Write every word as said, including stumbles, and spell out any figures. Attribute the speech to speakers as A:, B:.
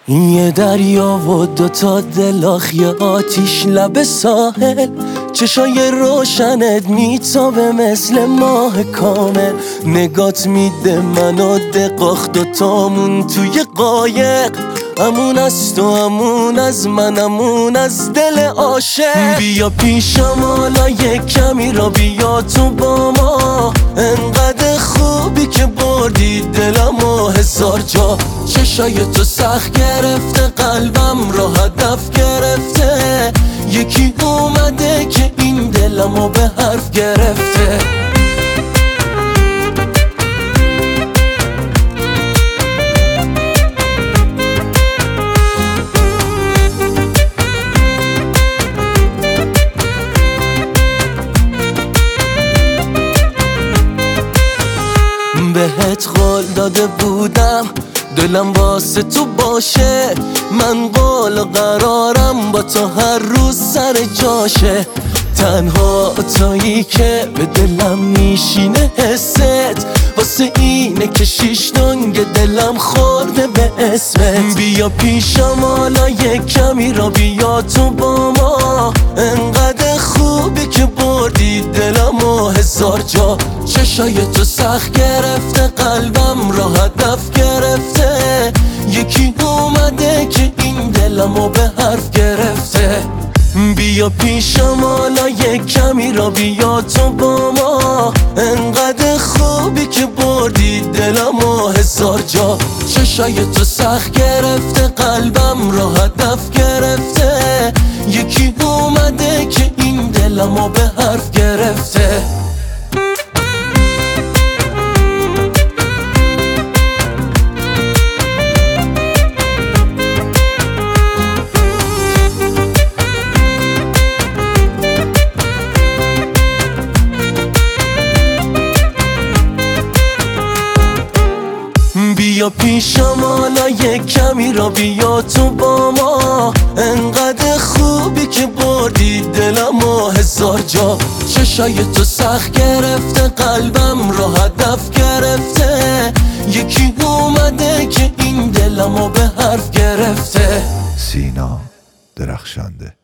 A: یه دریا و دوتا دلاخ، یه آتیش لب ساحل، چشای روشنت میتابه مثل ماه کامل. نگات میده منو دقاخ، دوتامون توی قایق، امون از تو امون از من امون از دل عاشق. بیا پیشم حالا یک کمی را بیا تو با ما، انقدر خوبی که بردی دلم و هزار جا. چشای تو سخت گرفته قلبم را هدف گرفته، یکی اومده که این دلمو به حرف گرفته. بهت قول داده بودم دلم واسه تو باشه، من قول قرارم با تو هر روز سر جاشه. تنها تویی که به دلم میشینه حست، واسه اینه که شیش دنگ دلم خورده به اسمت. بیا پیشم حالا یک کمی را بیا تو با ما، انقدر خوبی که بردی دلم و هزار جا. چشای تو سخت گرفته قلبم را هدف گرفته، یکی اومده که این دلمو به حرف گرفته. بیا پیشم حالا یک کمی را بیا تو با ما، انقدر خوبی که بردی دلم و هزار جا. چشای تو سخت گرفته قلبم را هدف گرفته، یکی اومده که این دلمو به حرف گرفته. بیا پیشم حالا یک کمی را بیا تو با ما، انقدر خوبی که بردی دلم و هزار جا. چشای تو سخت گرفته قلبم را هدف گرفته، یکی اومده که این دلمو به حرف گرفته.
B: سینا درخشنده.